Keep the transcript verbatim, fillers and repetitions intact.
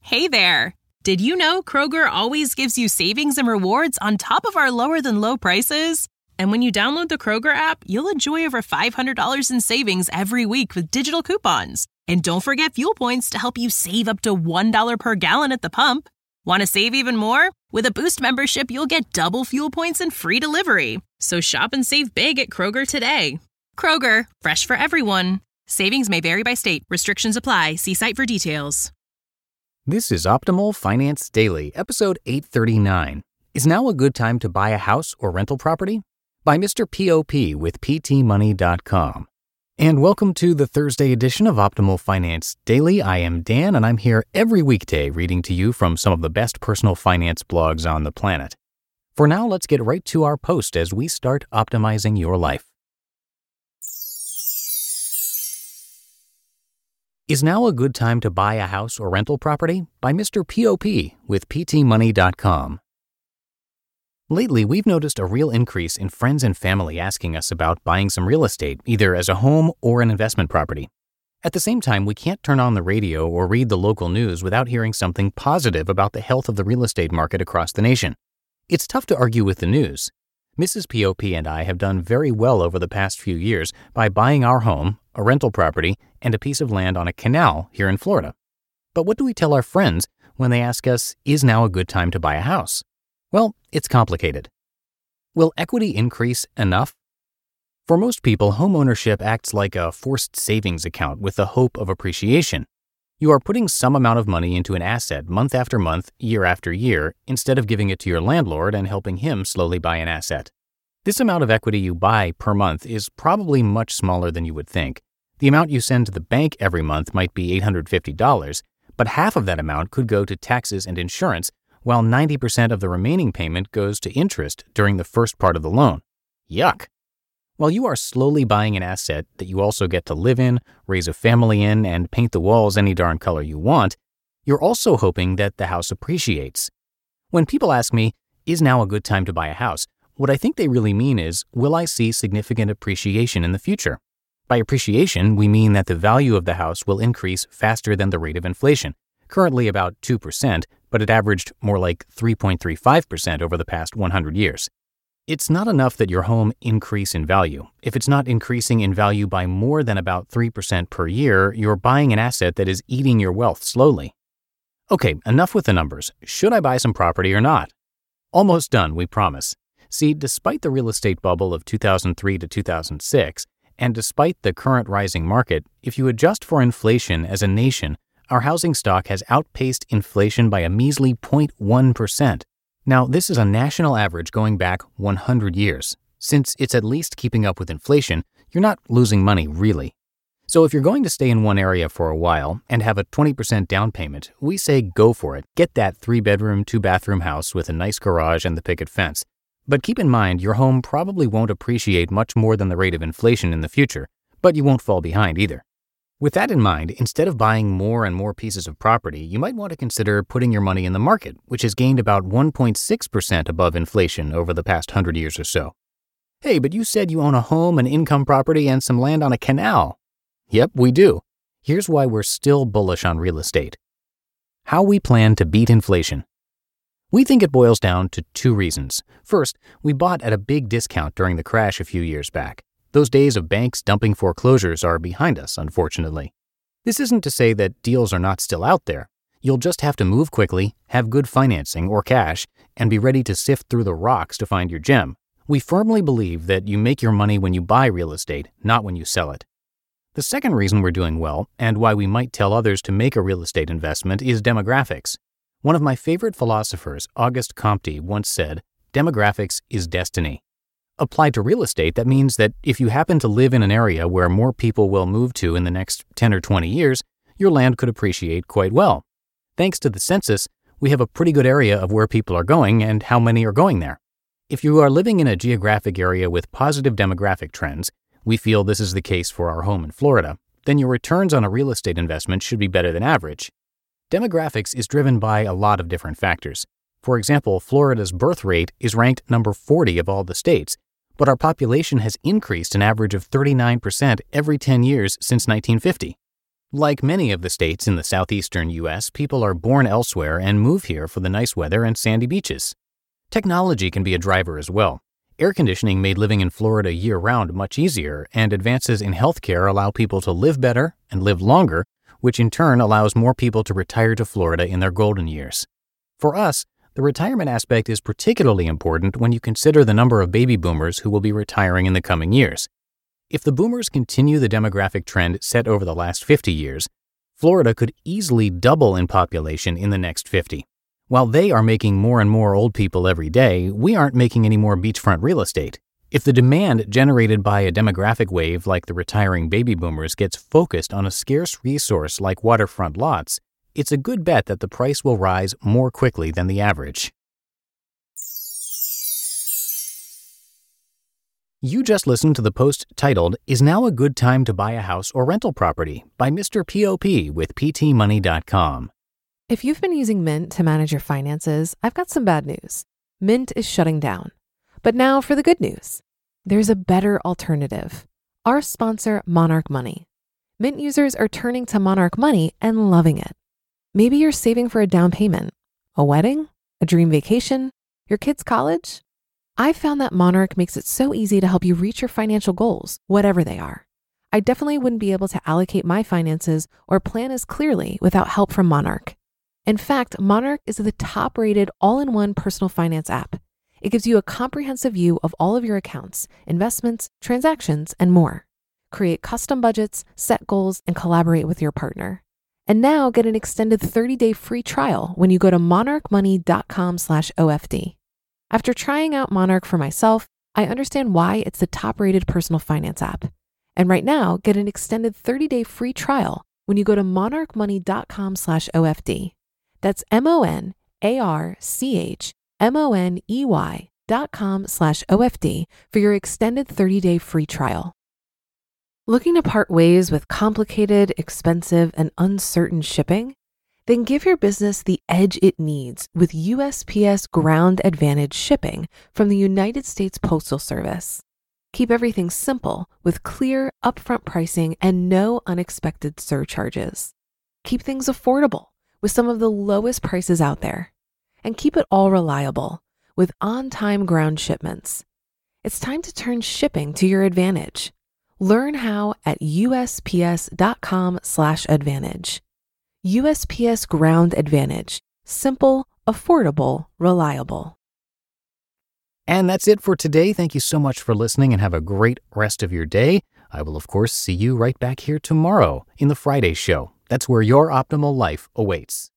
Hey there! Did you know Kroger always gives you savings and rewards on top of our lower-than-low prices? And when you download the Kroger app, you'll enjoy over five hundred dollars in savings every week with digital coupons. And don't forget fuel points to help you save up to one dollar per gallon at the pump. Want to save even more? With a Boost membership, you'll get double fuel points and free delivery. So shop and save big at Kroger today. Kroger, fresh for everyone. Savings may vary by state. Restrictions apply. See site for details. This is Optimal Finance Daily, episode eight thirty-nine. Is now a good time to buy a house or rental property? By Mister P O P with P T money dot com. And welcome to the Thursday edition of Optimal Finance Daily. I am Dan, and I'm here every weekday reading to you from some of the best personal finance blogs on the planet. For now, let's get right to our post as we start optimizing your life. Is now a good time to buy a house or rental property? By Mister P O P with P T money dot com. Lately, we've noticed a real increase in friends and family asking us about buying some real estate, either as a home or an investment property. At the same time, we can't turn on the radio or read the local news without hearing something positive about the health of the real estate market across the nation. It's tough to argue with the news. Missus P O P and I have done very well over the past few years by buying our home, a rental property, and a piece of land on a canal here in Florida. But what do we tell our friends when they ask us, is now a good time to buy a house? Well, it's complicated. Will equity increase enough? For most people, home ownership acts like a forced savings account with the hope of appreciation. You are putting some amount of money into an asset month after month, year after year, instead of giving it to your landlord and helping him slowly buy an asset. This amount of equity you buy per month is probably much smaller than you would think. The amount you send to the bank every month might be eight hundred fifty dollars, but half of that amount could go to taxes and insurance, while ninety percent of the remaining payment goes to interest during the first part of the loan. Yuck! While you are slowly buying an asset that you also get to live in, raise a family in, and paint the walls any darn color you want, you're also hoping that the house appreciates. When people ask me, is now a good time to buy a house? What I think they really mean is, will I see significant appreciation in the future? By appreciation, we mean that the value of the house will increase faster than the rate of inflation, currently about two percent, but it averaged more like three point three five percent over the past one hundred years. It's not enough that your home increase in value. If it's not increasing in value by more than about three percent per year, you're buying an asset that is eating your wealth slowly. Okay, enough with the numbers. Should I buy some property or not? Almost done, we promise. See, despite the real estate bubble of two thousand three to two thousand six, and despite the current rising market, if you adjust for inflation as a nation, our housing stock has outpaced inflation by a measly zero point one percent. Now, this is a national average going back one hundred years. Since it's at least keeping up with inflation, you're not losing money really. So if you're going to stay in one area for a while and have a twenty percent down payment, we say go for it. Get that three-bedroom, two-bathroom house with a nice garage and the picket fence. But keep in mind, your home probably won't appreciate much more than the rate of inflation in the future, but you won't fall behind either. With that in mind, instead of buying more and more pieces of property, you might want to consider putting your money in the market, which has gained about one point six percent above inflation over the past one hundred years or so. Hey, but you said you own a home, an income property, and some land on a canal. Yep, we do. Here's why we're still bullish on real estate. How we plan to beat inflation. We think it boils down to two reasons. First, we bought at a big discount during the crash a few years back. Those days of banks dumping foreclosures are behind us, unfortunately. This isn't to say that deals are not still out there. You'll just have to move quickly, have good financing or cash, and be ready to sift through the rocks to find your gem. We firmly believe that you make your money when you buy real estate, not when you sell it. The second reason we're doing well, and why we might tell others to make a real estate investment, is demographics. One of my favorite philosophers, Auguste Comte, once said, "Demographics is destiny." Applied to real estate, that means that if you happen to live in an area where more people will move to in the next ten or twenty years, your land could appreciate quite well. Thanks to the census, we have a pretty good area of where people are going and how many are going there. If you are living in a geographic area with positive demographic trends, we feel this is the case for our home in Florida, then your returns on a real estate investment should be better than average. Demographics is driven by a lot of different factors. For example, Florida's birth rate is ranked number forty of all the states, but our population has increased an average of thirty-nine percent every ten years since nineteen fifty. Like many of the states in the southeastern U S, people are born elsewhere and move here for the nice weather and sandy beaches. Technology can be a driver as well. Air conditioning made living in Florida year-round much easier, and advances in healthcare allow people to live better and live longer, which in turn allows more people to retire to Florida in their golden years. For us, the retirement aspect is particularly important when you consider the number of baby boomers who will be retiring in the coming years. If the boomers continue the demographic trend set over the last fifty years, Florida could easily double in population in the next fifty. While they are making more and more old people every day, we aren't making any more beachfront real estate. If the demand generated by a demographic wave like the retiring baby boomers gets focused on a scarce resource like waterfront lots, it's a good bet that the price will rise more quickly than the average. You just listened to the post titled, "Is Now a Good Time to Buy a House or Rental Property?" by Mister P O P with P T money dot com. If you've been using Mint to manage your finances, I've got some bad news. Mint is shutting down. But now for the good news. There's a better alternative. Our sponsor, Monarch Money. Mint users are turning to Monarch Money and loving it. Maybe you're saving for a down payment, a wedding, a dream vacation, your kid's college. I've found that Monarch makes it so easy to help you reach your financial goals, whatever they are. I definitely wouldn't be able to allocate my finances or plan as clearly without help from Monarch. In fact, Monarch is the top-rated all-in-one personal finance app. It gives you a comprehensive view of all of your accounts, investments, transactions, and more. Create custom budgets, set goals, and collaborate with your partner. And now get an extended thirty-day free trial when you go to monarch money dot com slash O F D. After trying out Monarch for myself, I understand why it's the top-rated personal finance app. And right now, get an extended thirty-day free trial when you go to monarch money dot com slash O F D. That's M-O-N-A-R-C-H-M-O-N-E-Y dot com slash O F D for your extended thirty-day free trial. Looking to part ways with complicated, expensive, and uncertain shipping? Then give your business the edge it needs with U S P S Ground Advantage shipping from the United States Postal Service. Keep everything simple with clear, upfront pricing and no unexpected surcharges. Keep things affordable with some of the lowest prices out there. And keep it all reliable with on-time ground shipments. It's time to turn shipping to your advantage. Learn how at U S P S dot com slash advantage. U S P S Ground Advantage. Simple, affordable, reliable. And that's it for today. Thank you so much for listening and have a great rest of your day. I will, of course, see you right back here tomorrow in the Friday show. That's where your optimal life awaits.